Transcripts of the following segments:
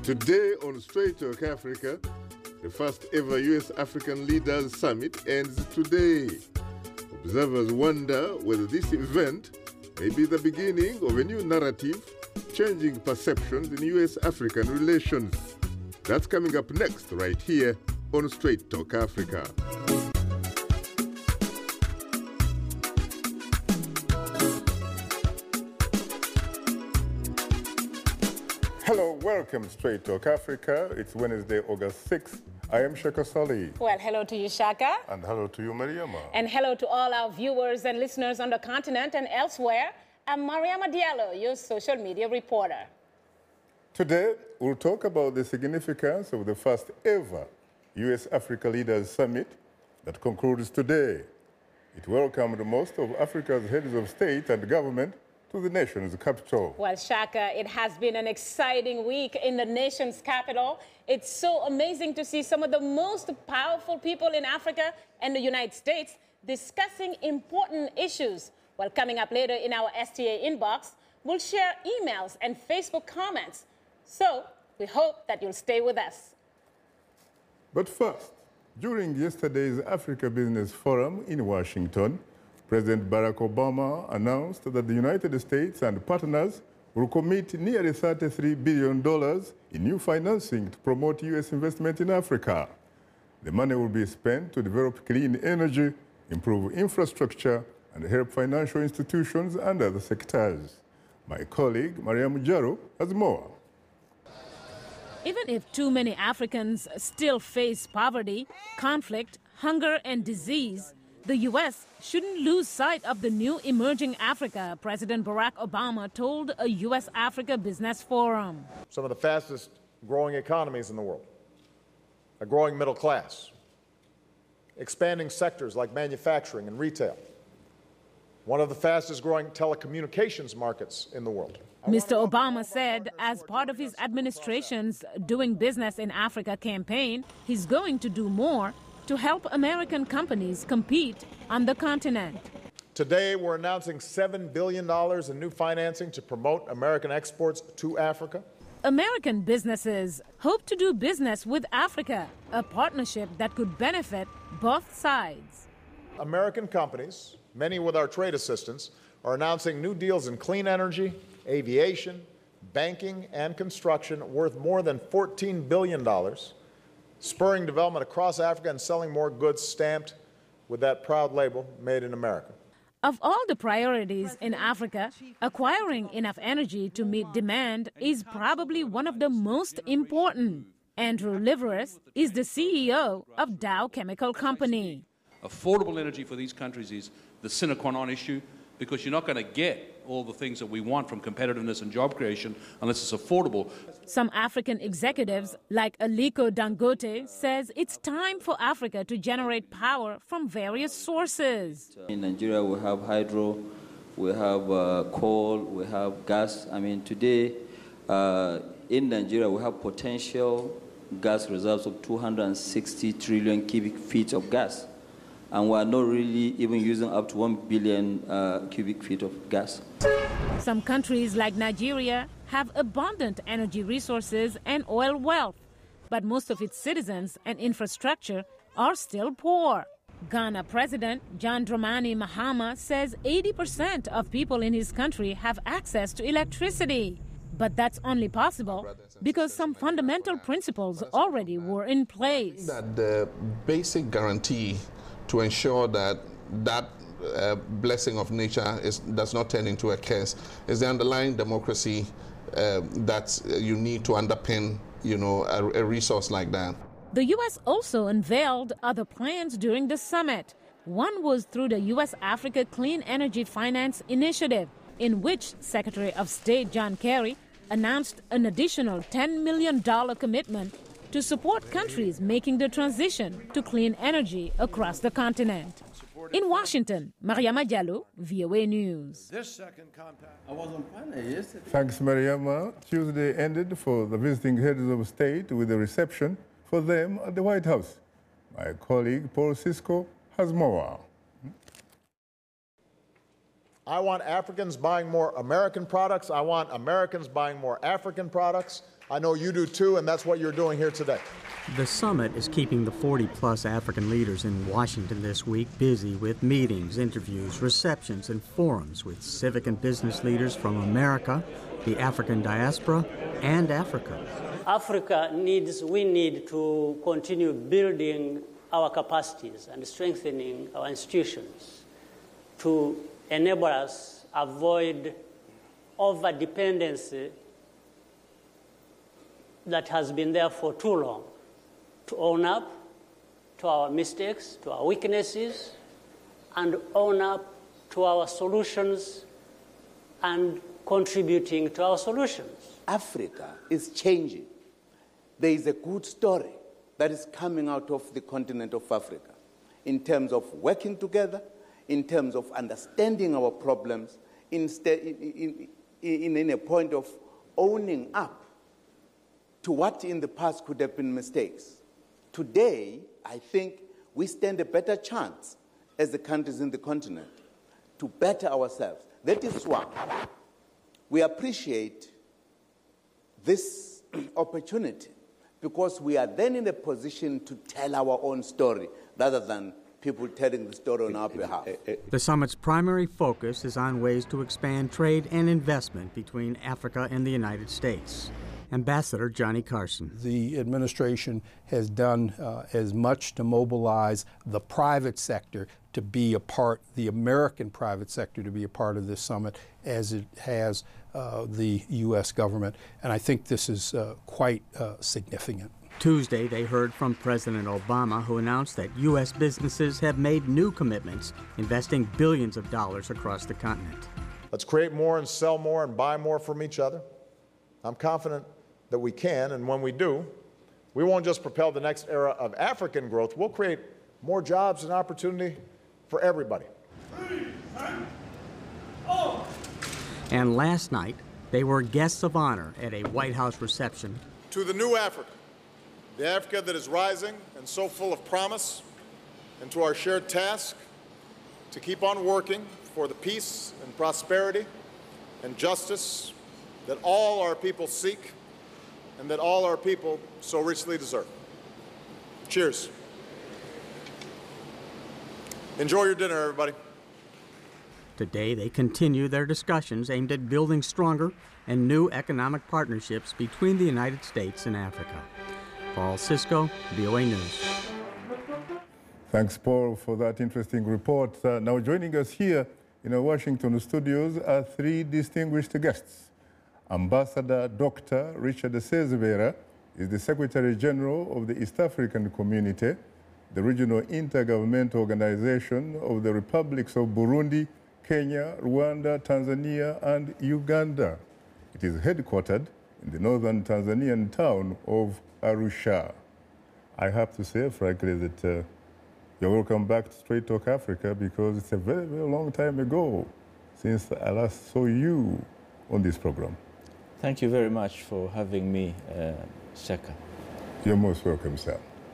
Today on Straight Talk Africa, the first ever U.S.-African Leaders Summit ends today. Observers wonder whether this event may be the beginning of a new narrative, changing perceptions in U.S.-African relations. That's coming up next, right here on Straight Talk Africa. Hello, welcome to Straight Talk Africa. It's Wednesday, August 6th. I am Shaka Sali. Well, hello to you, Shaka. And hello to you, Mariama. And hello to all our viewers and listeners on the continent and elsewhere. I'm Mariama Diallo, your social media reporter. Today, we'll talk about the significance of the first ever U.S.-Africa Leaders Summit that concludes today. It welcomed most of Africa's heads of state and government to the nation's capital. Well, Shaka, it has been an exciting week in the nation's capital. It's so amazing to see some of the most powerful people in Africa and the United States discussing important issues. Well, coming up later in our STA inbox, we'll share emails and Facebook comments. So we hope that you'll stay with us. But first, during yesterday's Africa Business Forum in Washington, President Barack Obama announced that the United States and partners will commit nearly $33 billion in new financing to promote U.S. investment in Africa. The money will be spent to develop clean energy, improve infrastructure, and help financial institutions and other sectors. My colleague, Mariam Jaro, has more. Even if too many Africans still face poverty, conflict, hunger, and disease, the U.S. shouldn't lose sight of the new emerging Africa, President Barack Obama told a U.S.-Africa Business Forum. Some of the fastest growing economies in the world, a growing middle class, expanding sectors like manufacturing and retail, one of the fastest growing telecommunications markets in the world. Mr. Obama said as part of his administration's Doing Business in Africa campaign, he's going to do more to help American companies compete on the continent. Today, we're announcing $7 billion in new financing to promote American exports to Africa. American businesses hope to do business with Africa, a partnership that could benefit both sides. American companies, many with our trade assistance, are announcing new deals in clean energy, aviation, banking, and construction worth more than $14 billion. Spurring development across Africa and selling more goods stamped with that proud label, Made in America. Of all the priorities in Africa, acquiring enough energy to meet demand is probably one of the most important. Andrew Liveris is the CEO of Dow Chemical Company. Affordable energy for these countries is the sine qua non issue, because you're not going to get all the things that we want from competitiveness and job creation unless it's affordable. Some African executives, like Aliko Dangote, says it's time for Africa to generate power from various sources. In Nigeria, we have hydro, we have coal, we have gas. Today, in Nigeria, we have potential gas reserves of 260 trillion cubic feet of gas. And we are not really even using up to 1 billion cubic feet of gas. Some countries like Nigeria have abundant energy resources and oil wealth, but most of its citizens and infrastructure are still poor. Ghana President John Dramani Mahama says 80% of people in his country have access to electricity. But that's only possible because some fundamental principles already were in place. That the basic guarantee to ensure that blessing of nature does not turn into a curse is the underlying democracy that you need to underpin, a resource like that. The U.S. also unveiled other plans during the summit. One was through the U.S.-Africa Clean Energy Finance Initiative, in which Secretary of State John Kerry announced an additional $10 million commitment to support countries making the transition to clean energy across the continent. In Washington, Mariama Diallo, VOA News. Thanks, Mariama. Tuesday ended for the visiting heads of state with a reception for them at the White House. My colleague Paul Cisco has more. I want Africans buying more American products. I want Americans buying more African products. I know you do too, and that's what you're doing here today. The summit is keeping the 40-plus African leaders in Washington this week busy with meetings, interviews, receptions, and forums with civic and business leaders from America, the African diaspora, and Africa. We need to continue building our capacities and strengthening our institutions to enable us avoid over-dependency that has been there for too long, to own up to our mistakes, to our weaknesses, and own up to our solutions and contributing to our solutions. Africa is changing. There is a good story that is coming out of the continent of Africa in terms of working together, in terms of understanding our problems, in a point of owning up to what in the past could have been mistakes. Today, I think we stand a better chance as the countries in the continent to better ourselves. That is why we appreciate this opportunity, because we are then in a position to tell our own story rather than people telling the story on our behalf. The summit's primary focus is on ways to expand trade and investment between Africa and the United States. Ambassador Johnny Carson. The administration has done as much to mobilize the private sector to be a part, the American private sector to be a part of this summit, as it has the U.S. government. And I think this is quite significant. Tuesday, they heard from President Obama, who announced that U.S. businesses have made new commitments, investing billions of dollars across the continent. Let's create more and sell more and buy more from each other. I'm confident that we can, and when we do, we won't just propel the next era of African growth, we'll create more jobs and opportunity for everybody. And last night, they were guests of honor at a White House reception. To the new Africa, the Africa that is rising and so full of promise, and to our shared task to keep on working for the peace and prosperity and justice that all our people seek and that all our people so richly deserve. Cheers. Enjoy your dinner, everybody. Today, they continue their discussions aimed at building stronger and new economic partnerships between the United States and Africa. Paul Cisco, VOA News. Thanks, Paul, for that interesting report. Now joining us here in our Washington studios are three distinguished guests. Ambassador Dr. Richard Sezibera is the Secretary General of the East African Community, the regional intergovernmental organization of the republics of Burundi, Kenya, Rwanda, Tanzania, and Uganda. It is headquartered in the northern Tanzanian town of Arusha. I have to say, frankly, that you're welcome back to Straight Talk Africa, because it's a very, very long time ago since I last saw you on this program. Thank you very much for having me, Shaka. You're most welcome, sir.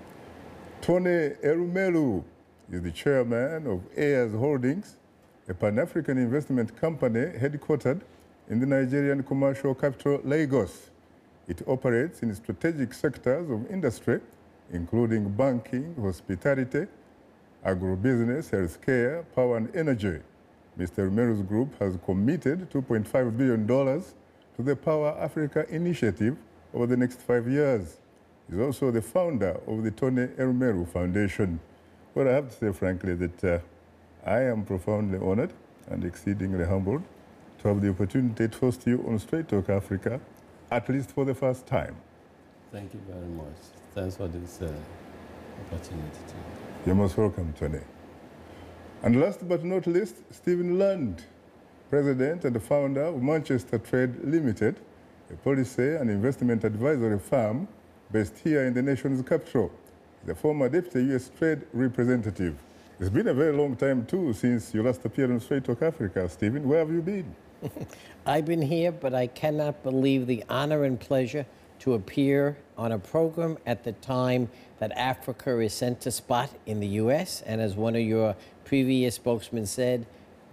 Tony Erumelu is the chairman of Ayers Holdings, a Pan-African investment company headquartered in the Nigerian commercial capital, Lagos. It operates in strategic sectors of industry, including banking, hospitality, agribusiness, healthcare, power and energy. Mr. Erumelu's group has committed $2.5 billion to the Power Africa initiative over the next 5 years. He's also the founder of the Tony Erumelu Foundation. Well, I have to say, frankly, that I am profoundly honored and exceedingly humbled to have the opportunity to host you on Straight Talk Africa, at least for the first time. Thank you very much. Thanks for this opportunity. You're most welcome, Tony. And last but not least, Stephen Land, President and founder of Manchester Trade Limited, a policy and investment advisory firm based here in the nation's capital. The former Deputy U.S. Trade Representative. It's been a very long time, too, since you last appeared on Straight Talk Africa. Stephen, where have you been? I've been here, but I cannot believe the honor and pleasure to appear on a program at the time that Africa is center spot in the U.S. And as one of your previous spokesmen said,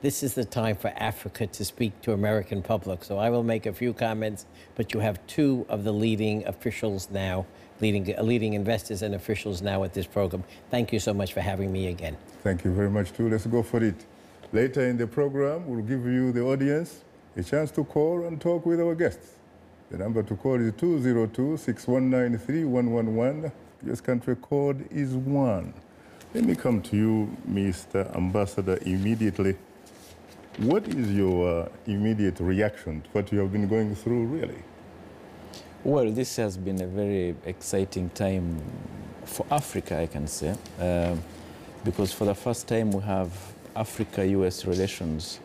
this is the time for Africa to speak to American public. So I will make a few comments, but you have two of the leading officials now, leading investors and officials now at this program. Thank you so much for having me again. Thank you very much, too. Let's go for it. Later in the program, we'll give you, the audience, a chance to call and talk with our guests. The number to call is 202-619-3111. US country code is 1. Let me come to you, Mr. Ambassador, immediately. What is your immediate reaction to what you have been going through, really? Well, this has been a very exciting time for Africa, I can say, because for the first time we have Africa-US relations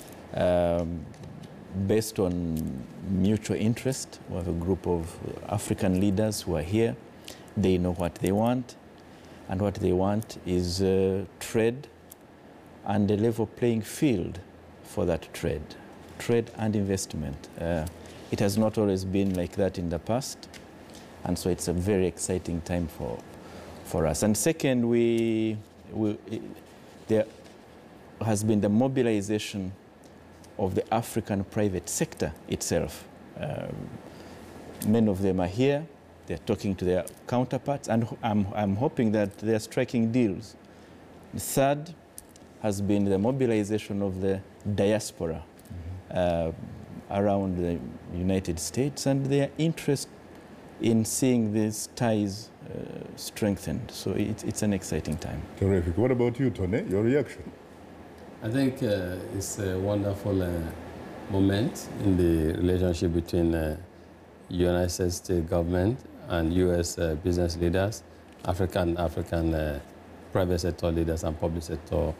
based on mutual interest. We have a group of African leaders who are here. They know what they want, and what they want is trade and a level playing field for that trade and investment. It has not always been like that in the past, and so it's a very exciting time for us. And second, there has been the mobilization of the African private sector itself. Many of them are here. They're talking to their counterparts, and I'm hoping that they're striking deals. The third has been the mobilization of the diaspora around the United States and their interest in seeing these ties strengthened. So it's an exciting time. Terrific. What about you, Tony? Your reaction? I think it's a wonderful moment in the relationship between United States government and U.S. business leaders, African private sector leaders and public sector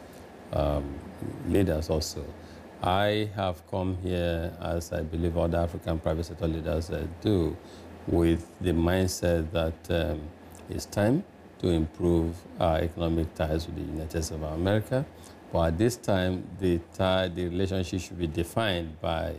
leaders also. I have come here, as I believe other African private sector leaders do, with the mindset that it's time to improve our economic ties with the United States of America. But at this time, the relationship should be defined by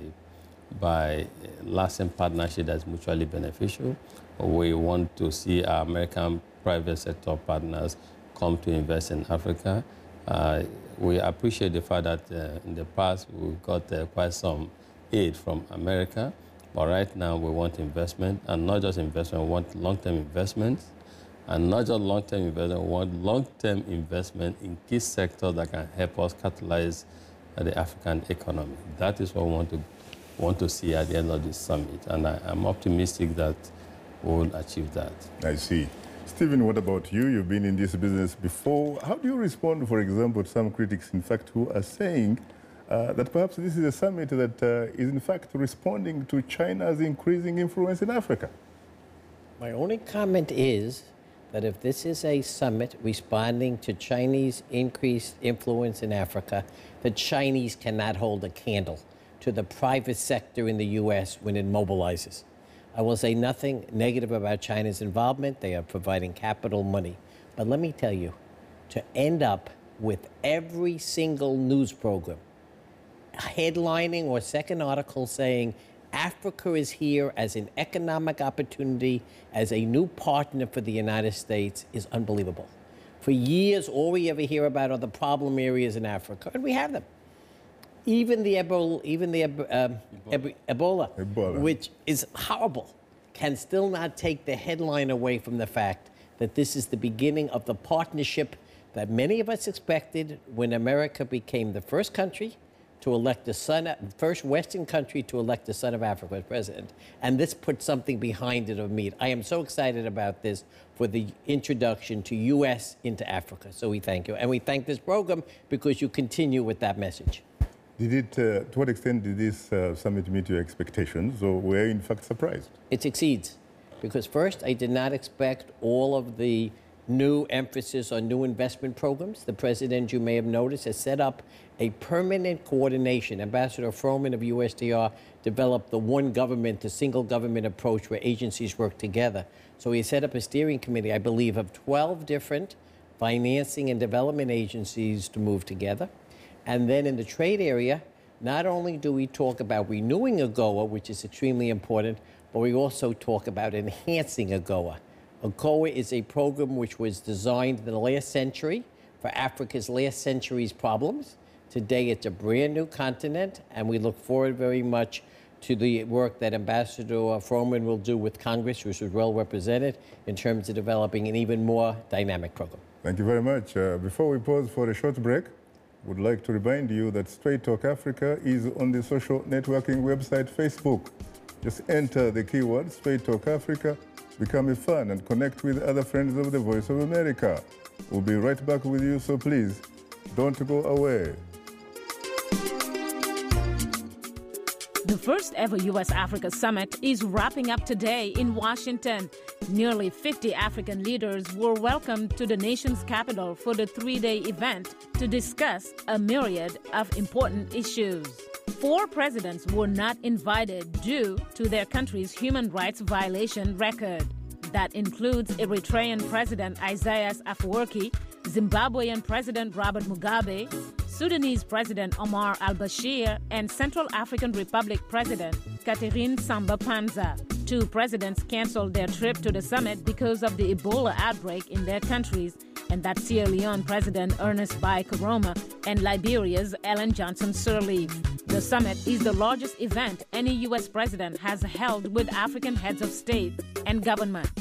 lasting partnership that's mutually beneficial. We want to see our American private sector partners come to invest in Africa. We appreciate the fact that in the past we got quite some aid from America, but right now we want investment, and not just investment, we want long-term investments. And not just long-term investment, we want long-term investment in key sectors that can help us catalyze the African economy. That is what we want to see at the end of this summit, and I'm optimistic that we will achieve that. I see. Stephen, what about you? You've been in this business before. How do you respond, for example, to some critics, in fact, who are saying that perhaps this is a summit that is, in fact, responding to China's increasing influence in Africa? My only comment is that if this is a summit responding to Chinese increased influence in Africa, the Chinese cannot hold a candle to the private sector in the U.S. when it mobilizes. I will say nothing negative about China's involvement. They are providing capital money. But let me tell you, to end up with every single news program headlining or second article saying Africa is here as an economic opportunity, as a new partner for the United States is unbelievable. For years, all we ever hear about are the problem areas in Africa, and we have them. Even the Ebola, which is horrible, can still not take the headline away from the fact that this is the beginning of the partnership that many of us expected when America became the first country to elect first Western country to elect the son of Africa as president. And this put something behind it of meat. I am so excited about this for the introduction to U.S. into Africa. So we thank you. And we thank this program because you continue with that message. Did it, to what extent did this summit meet your expectations, or were you in fact surprised? It exceeds. Because first, I did not expect all of the new emphasis on new investment programs. The president, you may have noticed, has set up a permanent coordination. Ambassador Froman of USTR developed the one government, the single government approach where agencies work together. So he set up a steering committee, I believe, of 12 different financing and development agencies to move together. And then in the trade area, not only do we talk about renewing AGOA, which is extremely important, but we also talk about enhancing AGOA. AGOA is a program which was designed in the last century for Africa's last century's problems. Today, it's a brand new continent, and we look forward very much to the work that Ambassador Froman will do with Congress, which is well represented, in terms of developing an even more dynamic program. Thank you very much. Before we pause for a short break, would like to remind you that Straight Talk Africa is on the social networking website Facebook. Just enter the keyword Straight Talk Africa, become a fan, and connect with other friends of the Voice of America. We'll be right back with you, so please don't go away. The first ever U.S.-Africa Summit is wrapping up today in Washington. Nearly 50 African leaders were welcomed to the nation's capital for the three-day event to discuss a myriad of important issues. 4 presidents were not invited due to their country's human rights violation record. That includes Eritrean President Isaias Afwerki, Zimbabwean President Robert Mugabe, Sudanese President Omar al-Bashir, and Central African Republic President Catherine Samba-Panza. 2 presidents canceled their trip to the summit because of the Ebola outbreak in their countries, and that's Sierra Leone President Ernest Bai Koroma and Liberia's Ellen Johnson Sirleaf. The summit is the largest event any U.S. president has held with African heads of state and government.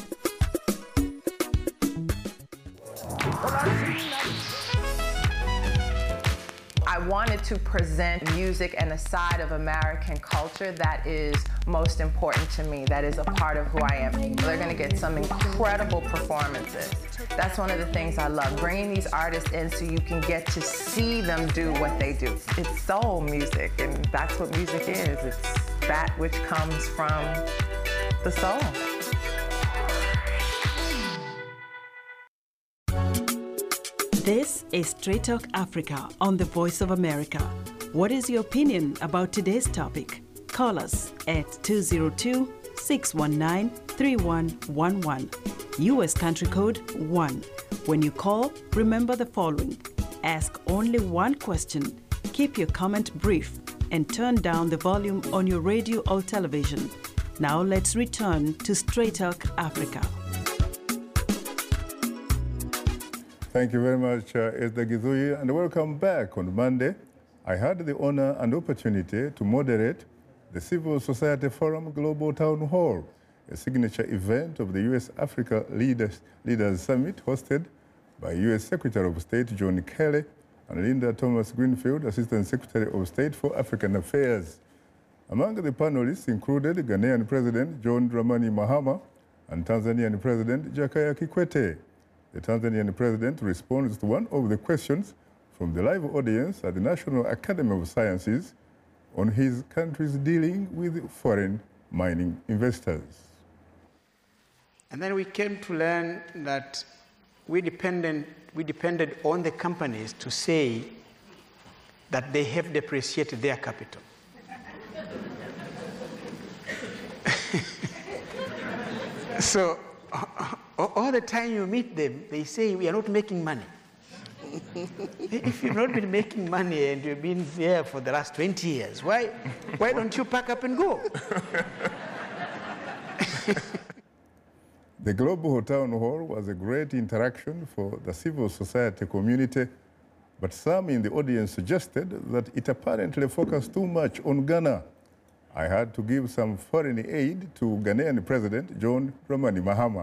I wanted to present music and a side of American culture that is most important to me, that is a part of who I am. They're going to get some incredible performances. That's one of the things I love, bringing these artists in so you can get to see them do what they do. It's soul music, and that's what music is. It's that which comes from the soul. This is Straight Talk Africa on the Voice of America. What is your opinion about today's topic? Call us at 202-619-3111. U.S. country code 1. When you call, remember the following. Ask only one question, keep your comment brief, and turn down the volume on your radio or television. Now let's return to Straight Talk Africa. Thank you very much, Esther Gizui, and welcome back. On Monday, I had the honor and opportunity to moderate the Civil Society Forum Global Town Hall, a signature event of the U.S.-Africa Leaders Summit hosted by U.S. Secretary of State John Kerry and Linda Thomas-Greenfield, Assistant Secretary of State for African Affairs. Among the panelists included Ghanaian President John Dramani Mahama and Tanzanian President Jakaya Kikwete. The Tanzanian president responds to one of the questions from the live audience at the National Academy of Sciences on his country's dealing with foreign mining investors. And then we came to learn that we depended on the companies to say that they have depreciated their capital. So all the time you meet them, they say, we are not making money. If you've not been making money and you've been there for the last 20 years, why don't you pack up and go? The Global Town Hall was a great interaction for the civil society community, but some in the audience suggested that it apparently focused too much on Ghana. I had to give some foreign aid to Ghanaian President John Dramani Mahama.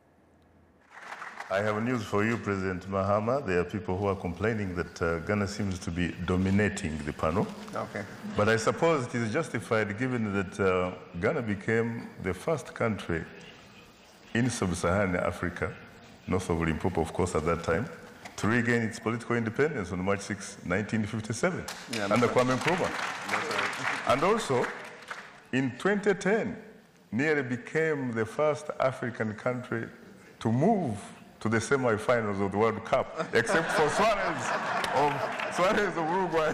I have news for you, President Mahama. There are people who are complaining that Ghana seems to be dominating the panel. Okay. But I suppose it is justified given that Ghana became the first country in sub-Saharan Africa, north of Limpopo, of course, at that time, to regain its political independence on March 6, 1957, under Kwame Nkrumah. Right. And also, in 2010, nearly became the first African country to move to the semi-finals of the World Cup, except for Suarez of Uruguay.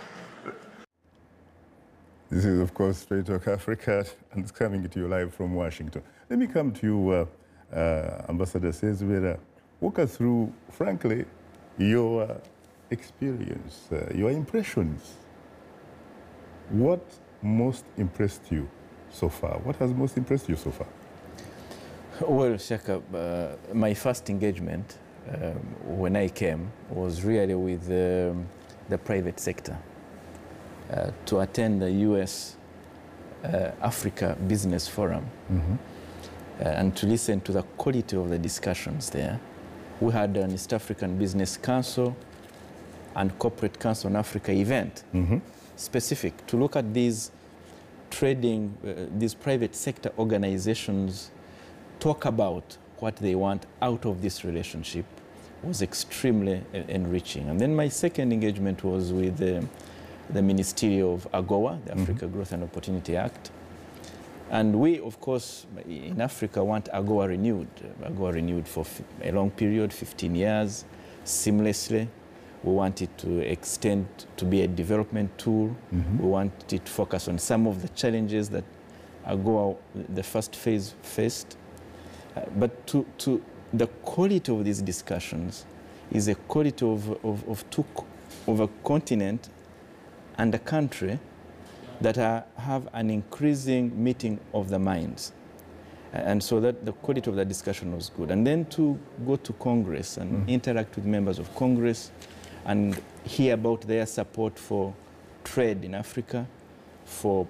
This is, of course, Straight Talk Africa, and it's coming to you live from Washington. Let me come to you, Ambassador Sezibera. Walk us through, frankly, your experience, your impressions. What most impressed you so far? What has most impressed you so far? Well, Shaka, my first engagement when I came was really with the private sector to attend the U.S. Africa Business Forum and to listen to the quality of the discussions there. We had an East African Business Council and Corporate Council on Africa event, specific, to look at these trading, these private sector organizations talk about what they want out of this relationship was extremely enriching. And then my second engagement was with the Ministry of AGOA, the Africa Growth and Opportunity Act. And we, of course, in Africa want AGOA renewed for a long period, 15 years, seamlessly. We want it to extend to be a development tool. We want it to focus on some of the challenges that AGOA, the first phase, faced. But to the quality of these discussions is a quality of a continent and a country that have an increasing meeting of the minds. And so that the quality of that discussion was good. And then to go to Congress and interact with members of Congress and hear about their support for trade in Africa, for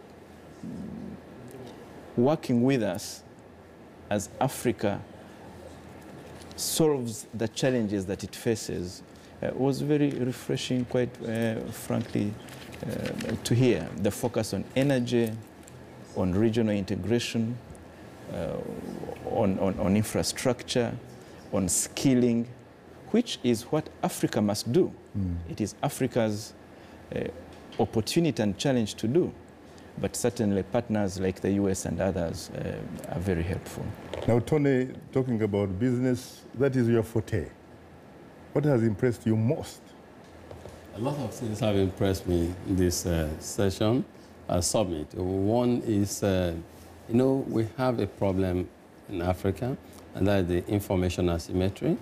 working with us as Africa solves the challenges that it faces, was very refreshing, quite frankly, to hear. The focus on energy, on regional integration, on infrastructure, on skilling, which is what Africa must do. It is Africa's opportunity and challenge to do. But certainly partners like the US and others are very helpful. Now, Tony, talking about business, that is your forte. What has impressed you most? A lot of things have impressed me in this session, summit. One is, we have a problem in Africa, and that is the information asymmetry,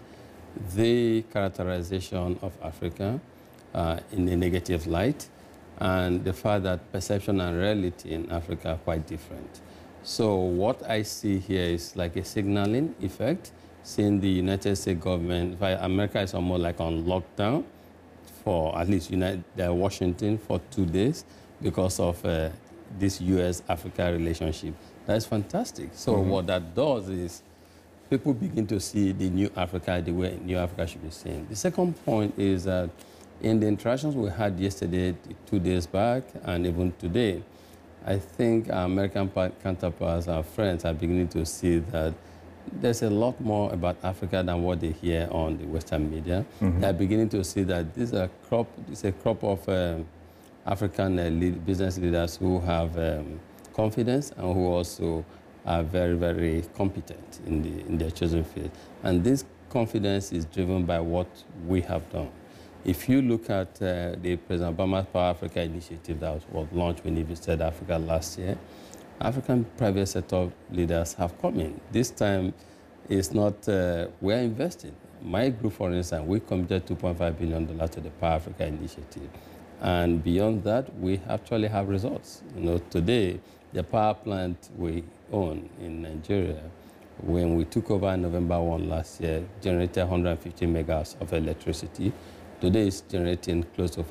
the characterization of Africa in a negative light, and the fact that perception and reality in Africa are quite different. So what I see here is like a signaling effect, seeing the United States government, America is almost like on lockdown for at least Washington for 2 days because of this US-Africa relationship. That's fantastic. So what that does is people begin to see the new Africa the way new Africa should be seen. The second point is that in the interactions we had yesterday, 2 days back, and even today, I think our American counterparts, our friends, are beginning to see that there's a lot more about Africa than what they hear on the Western media. They're beginning to see that this is a crop of African business leaders who have confidence and who also are very, very competent in their chosen field. And this confidence is driven by what we have done. If you look at the President Obama's Power Africa initiative that was launched when he visited Africa last year, African private sector leaders have come in. This time, it's not, we're investing. My group, for instance, we committed $2.5 billion to the Power Africa initiative. And beyond that, we actually have results. Today, the power plant we own in Nigeria, when we took over November 1 last year, generated 150 megawatts of electricity. Today it's generating close to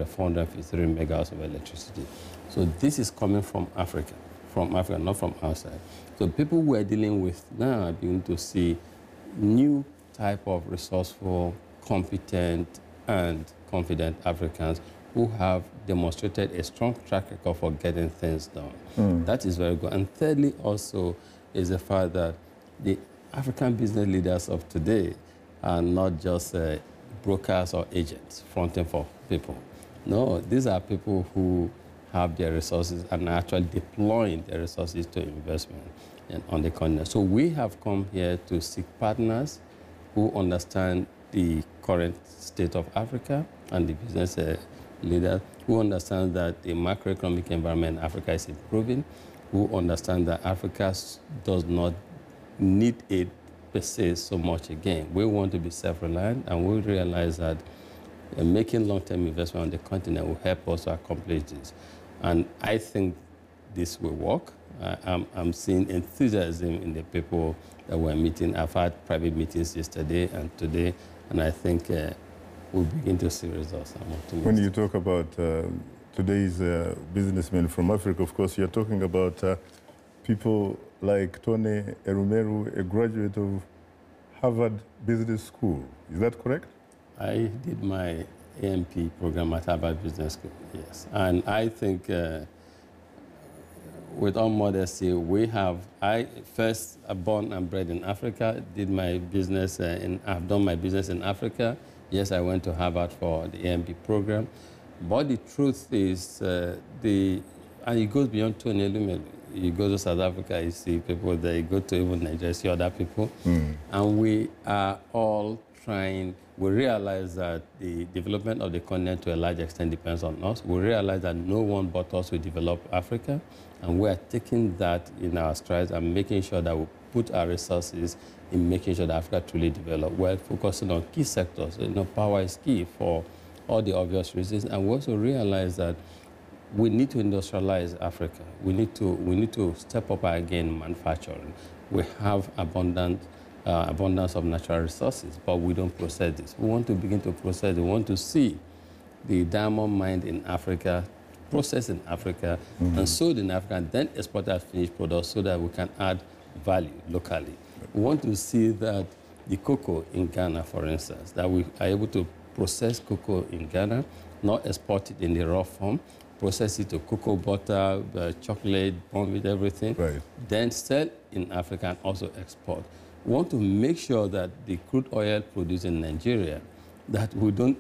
453 megawatts of electricity. So this is coming from Africa, not from outside. So people we are dealing with now are beginning to see new type of resourceful, competent, and confident Africans who have demonstrated a strong track record for getting things done. That is very good. And thirdly also is the fact that the African business leaders of today are not just brokers or agents fronting for people. No, these are people who have their resources and are actually deploying their resources to investment on the continent. So we have come here to seek partners who understand the current state of Africa and the business leaders who understand that the macroeconomic environment in Africa is improving, who understand that Africa does not need aid per se so much again. We want to be self-reliant, and we realize that making long-term investment on the continent will help us to accomplish this. And I think this will work. I'm seeing enthusiasm in the people that we're meeting. I've had private meetings yesterday and today, and I think we'll begin to see results. I'm optimistic. When you talk about today's businessmen from Africa, of course, you're talking about people like Tony Erumeru, a graduate of Harvard Business School. Is that correct? I did my AMP program at Harvard Business School, yes. And I think, with all modesty, I first born and bred in Africa, did my business, I've done my business in Africa. Yes, I went to Harvard for the AMP program. But the truth is, and it goes beyond Tony Erumeru. You go to South Africa, you see people there. You go to even Nigeria, you see other people. And we are all trying. We realize that the development of the continent to a large extent depends on us. We realize that no one but us will develop Africa. And we are taking that in our strides and making sure that we put our resources in making sure that Africa truly develops. We're focusing on key sectors. Power is key for all the obvious reasons. And we also realize that we need to industrialize Africa. We need to step up our game in manufacturing. We have abundance of natural resources, but we don't process this. We want to begin to process. We want to see the diamond mined in Africa, processed in Africa, and sold in Africa, and then exported as finished products so that we can add value locally. We want to see that the cocoa in Ghana, for instance, that we are able to process cocoa in Ghana, not export it in the raw form, process it to cocoa butter, chocolate, bond with everything, then sell in Africa and also export. We want to make sure that the crude oil produced in Nigeria, that we don't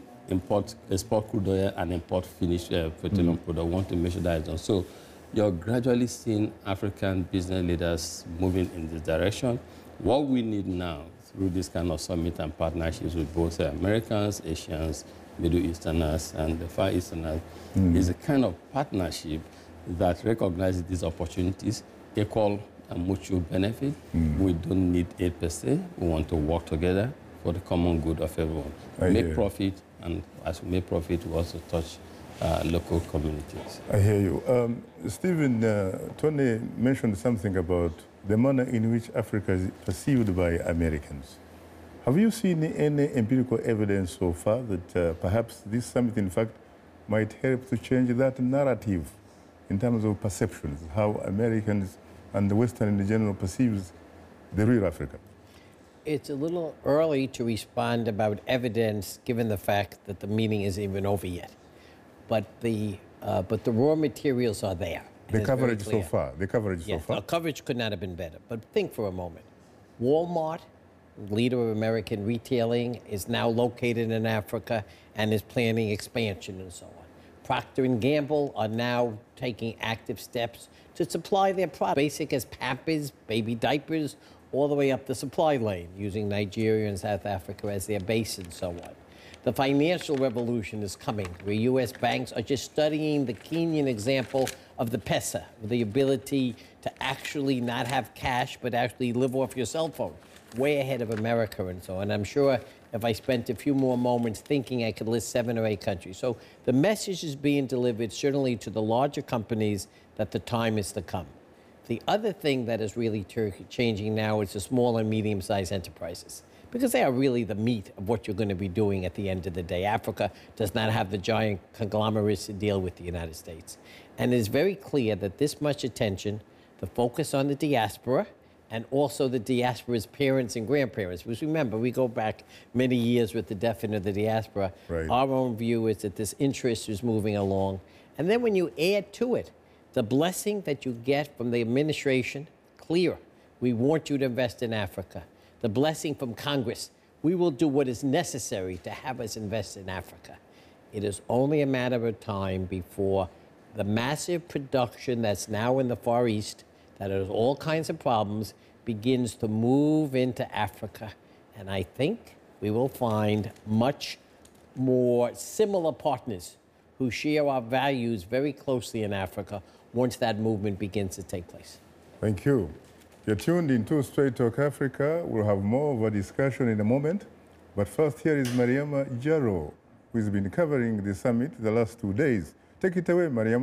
export crude oil and import finished petroleum product. We want to make sure that is done. So you're gradually seeing African business leaders moving in this direction. What we need now through this kind of summit and partnerships with both Americans, Asians, Middle Easterners, and the Far Easterners is a kind of partnership that recognizes these opportunities, equal and mutual benefit. We don't need aid per se. We want to work together for the common good of everyone. Make profit, and as we make profit, we also touch local communities. I hear you. Stephen, Tony mentioned something about the manner in which Africa is perceived by Americans. Have you seen any empirical evidence so far that perhaps this summit, in fact, might help to change that narrative in terms of perceptions, how Americans and the Western in general perceives the real Africa? It's a little early to respond about evidence, given the fact that the meeting isn't even over yet. But the raw materials are there. The coverage so far. The coverage could not have been better. But think for a moment. Walmart, leader of American retailing, is now located in Africa and is planning expansion and so on. Procter & Gamble are now taking active steps to supply their products, basic as Pampers, baby diapers, all the way up the supply lane, using Nigeria and South Africa as their base and so on. The financial revolution is coming, where U.S. banks are just studying the Kenyan example of the Pesa, the ability to actually not have cash, but actually live off your cell phone, way ahead of America and so on. I'm sure if I spent a few more moments thinking, I could list 7 or 8 countries. So the message is being delivered certainly to the larger companies that the time is to come. The other thing that is really changing now is the small and medium-sized enterprises, because they are really the meat of what you're going to be doing at the end of the day. Africa does not have the giant conglomerates to deal with the United States. And it is very clear that this much attention, the focus on the diaspora, and also the diaspora's parents and grandparents. Because remember, we go back many years with the deaf and the diaspora. Our own view is that this interest is moving along. And then when you add to it the blessing that you get from the administration, clear, we want you to invest in Africa. The blessing from Congress, we will do what is necessary to have us invest in Africa. It is only a matter of time before the massive production that's now in the Far East, that has all kinds of problems, begins to move into Africa. And I think we will find much more similar partners who share our values very closely in Africa once that movement begins to take place. Thank you. You're tuned into Straight Talk Africa. We'll have more of a discussion in a moment. But first, here is Mariama Jaro, who has been covering the summit the last 2 days. Take it away, Mariama.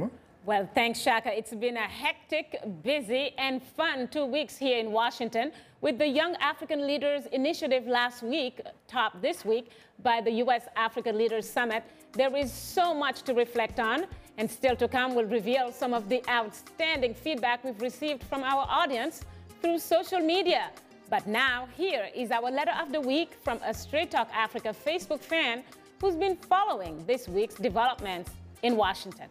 Well, thanks, Shaka. It's been a hectic, busy, and fun 2 weeks here in Washington with the Young African Leaders Initiative last week, topped this week by the U.S. Africa Leaders Summit. There is so much to reflect on, and still to come, we'll reveal some of the outstanding feedback we've received from our audience through social media. But now, here is our letter of the week from a Straight Talk Africa Facebook fan who's been following this week's developments in Washington.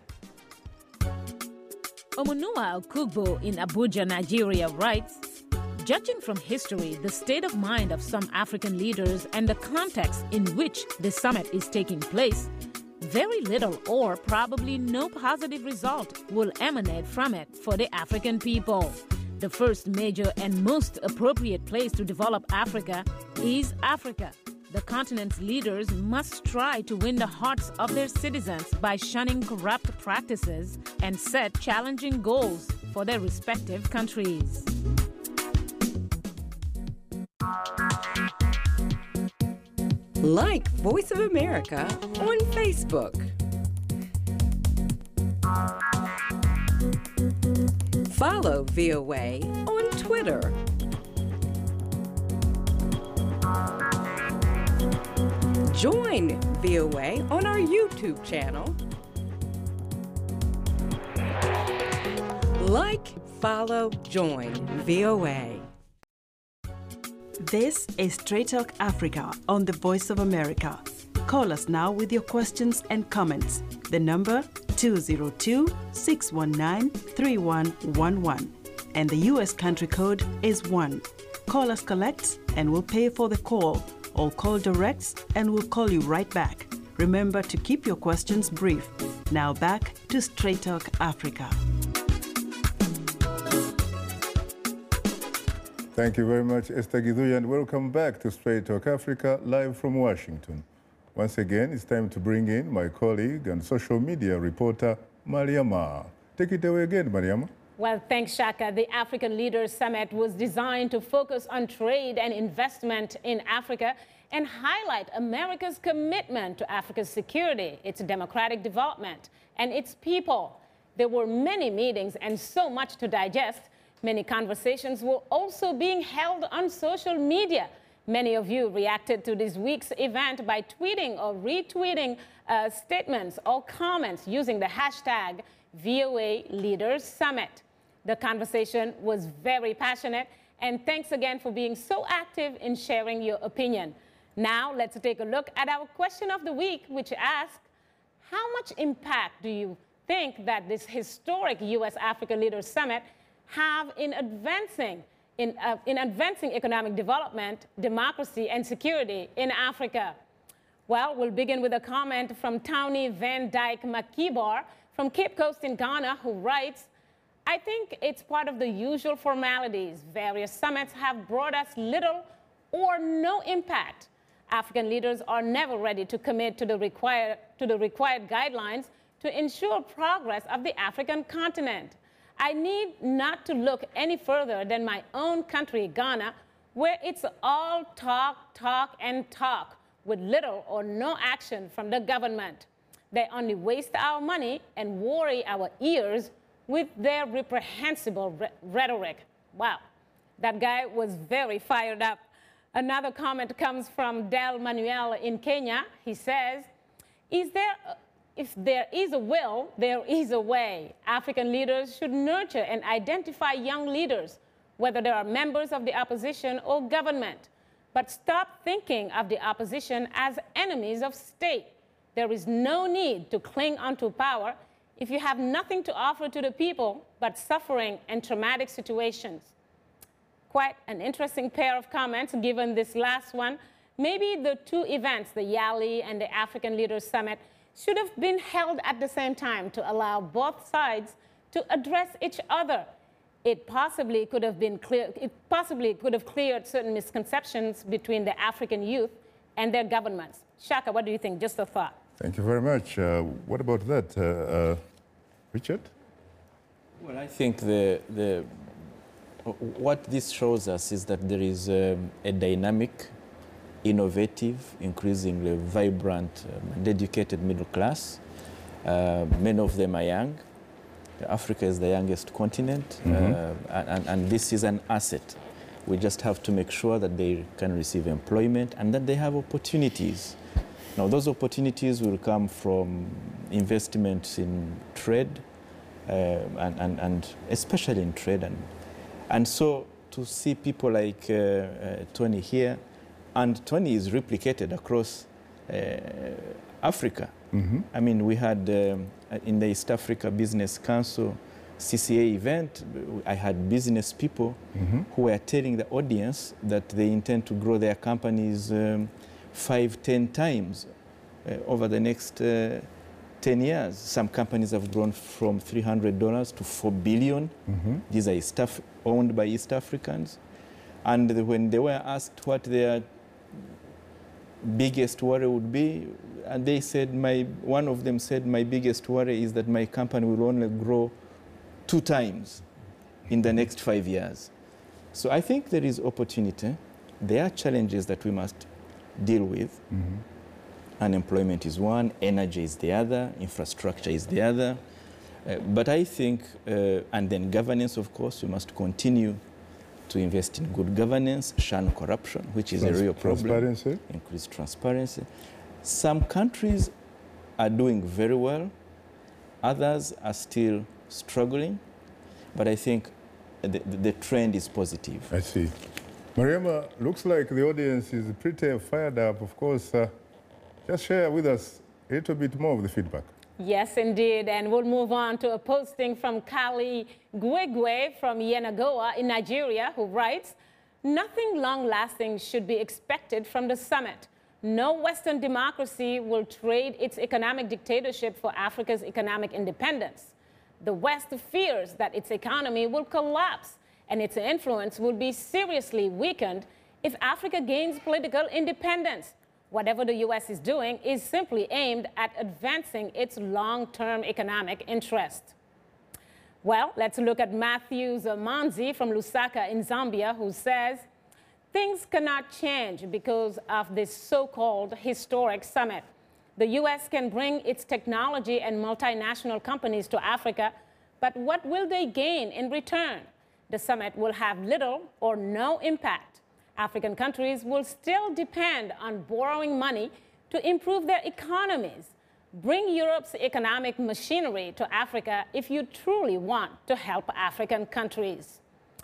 Omonua Okugbo in Abuja, Nigeria writes, judging from history, the state of mind of some African leaders and the context in which the summit is taking place, very little or probably no positive result will emanate from it for the African people. The first major and most appropriate place to develop Africa is Africa. The continent's leaders must try to win the hearts of their citizens by shunning corrupt practices and set challenging goals for their respective countries. Like Voice of America on Facebook. Follow VOA on Twitter. Join VOA on our YouTube channel. Like, follow, join VOA. This is Straight Talk Africa on the Voice of America. Call us now with your questions and comments. The number 202-619-3111. And the U.S. country code is 1. Call us collect and we'll pay for the call. Or call directs and we'll call you right back. Remember to keep your questions brief. Now back to Straight Talk Africa. Thank you very much, Esther Githuya, and welcome back to Straight Talk Africa, live from Washington. Once again, it's time to bring in my colleague and social media reporter, Mariama. Take it away again, Mariama. Well, thanks, Shaka. The African Leaders Summit was designed to focus on trade and investment in Africa and highlight America's commitment to Africa's security, its democratic development, and its people. There were many meetings and so much to digest. Many conversations were also being held on social media. Many of you reacted to this week's event by tweeting or retweeting statements or comments using the hashtag VOA Leaders Summit. The conversation was very passionate, and thanks again for being so active in sharing your opinion. Now, let's take a look at our question of the week, which asks, how much impact do you think that this historic U.S. Africa Leaders Summit have in advancing economic development, democracy, and security in Africa? Well, we'll begin with a comment from Townie Van Dyke Makibar from Cape Coast in Ghana, who writes, I think it's part of the usual formalities. Various summits have brought us little or no impact. African leaders are never ready to commit to the required guidelines to ensure progress of the African continent. I need not to look any further than my own country, Ghana, where it's all talk, talk, and talk, with little or no action from the government. They only waste our money and worry our ears with their reprehensible rhetoric. Wow, that guy was very fired up. Another comment comes from Del Manuel in Kenya. He says, if there is a will, there is a way. African leaders should nurture and identify young leaders, whether they are members of the opposition or government. But stop thinking of the opposition as enemies of state. There is no need to cling onto power if you have nothing to offer to the people but suffering and traumatic situations. Quite an interesting pair of comments given this last one. Maybe the two events, the YALI and the African Leaders Summit, should have been held at the same time to allow both sides to address each other. It possibly could have cleared certain misconceptions between the African youth and their governments. Shaka, what do you think? Just a thought. Thank you very much. What about that, Richard? Well, I think what this shows us is that there is a dynamic, innovative, increasingly vibrant, and educated middle class. Many of them are young. Africa is the youngest continent, and this is an asset. We just have to make sure that they can receive employment and that they have opportunities. Now, those opportunities will come from investments in trade, and especially in trade. And so to see people like Tony here, and Tony is replicated across Africa. I mean, we had in the East Africa Business Council CCA event, I had business people who were telling the audience that they intend to grow their companies 5-10 times over the next 10 years. Some companies have grown from $300 to $4 billion. These are owned by East Africans. And when they were asked what their biggest worry would be, and they said, one of them said, my biggest worry is that my company will only grow 2 times in the next 5 years. So I think there is opportunity. There are challenges that we must deal with. Unemployment is one, energy is the other, infrastructure is the other. But I think, and then governance, of course, we must continue to invest in good governance, shun corruption, which is a real problem. Transparency. Increase transparency. Some countries are doing very well. Others are still struggling. But I think the trend is positive. I see. Mariama, looks like the audience is pretty fired up. Of course, just share with us a little bit more of the feedback. Yes, indeed. And we'll move on to a posting from Kali Gwegwe from Yenagoa in Nigeria, who writes, nothing long-lasting should be expected from the summit. No Western democracy will trade its economic dictatorship for Africa's economic independence. The West fears that its economy will collapse and its influence will be seriously weakened if Africa gains political independence. Whatever the U.S. is doing is simply aimed at advancing its long-term economic interest. Well, let's look at Matthew Manzi from Lusaka in Zambia, who says, things cannot change because of this so-called historic summit. The U.S. can bring its technology and multinational companies to Africa, but what will they gain in return? The summit will have little or no impact. African countries will still depend on borrowing money to improve their economies. Bring Europe's economic machinery to Africa if you truly want to help African countries.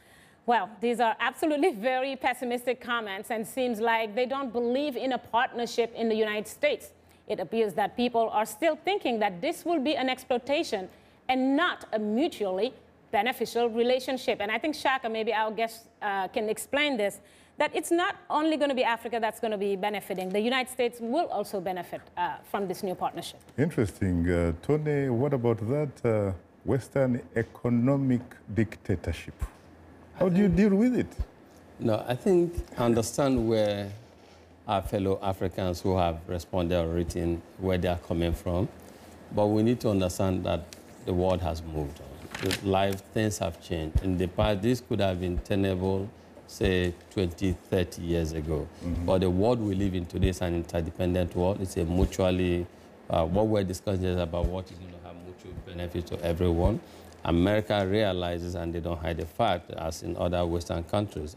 Well, these are absolutely very pessimistic comments and seems like they don't believe in a partnership in the United States. It appears that people are still thinking that this will be an exploitation and not a mutually beneficial relationship. And I think Shaka, maybe our guest can explain this, that it's not only going to be Africa that's going to be benefiting. The United States will also benefit from this new partnership. Interesting. Tony, what about that Western economic dictatorship? How do you deal with it? No, I think I understand where our fellow Africans who have responded or written, where they are coming from. But we need to understand that the world has moved on. Things have changed. In the past, this could have been tenable, say, 20, 30 years ago. But the world we live in today is an interdependent world. It's a mutually, what we're discussing is about what is going to have mutual benefit to everyone. America realizes, and they don't hide the fact, as in other Western countries,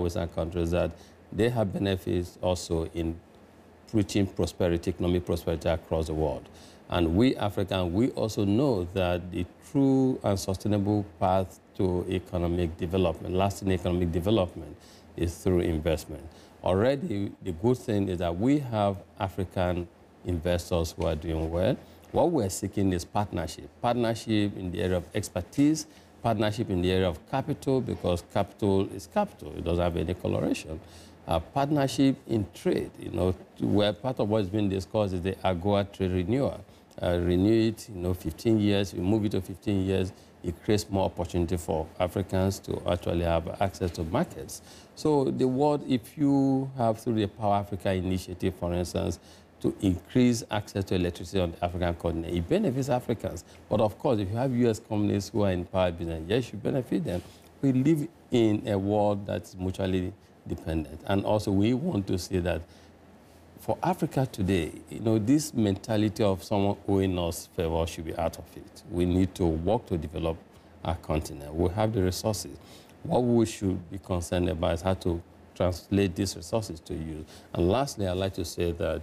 that they have benefits also in reaching prosperity, economic prosperity across the world. And we Africans, we also know that the true and sustainable path to economic development, lasting economic development, is through investment. Already, the good thing is that we have African investors who are doing well. What we're seeking is partnership. Partnership in the area of expertise, partnership in the area of capital, because capital is capital. It doesn't have any coloration. Partnership in trade, where part of what's been discussed is the AGOA trade renewal. Renew it, 15 years, we move it to 15 years, it creates more opportunity for Africans to actually have access to markets. So the world, if you have through the Power Africa initiative, for instance, to increase access to electricity on the African continent, it benefits Africans. But of course, if you have U.S. companies who are in power business, yes, you benefit them. We live in a world that's mutually dependent. And also, we want to see that for Africa today, you know, this mentality of someone owing us favor should be out of it. We need to work to develop our continent. We have the resources. What we should be concerned about is how to translate these resources to use. And lastly, I'd like to say that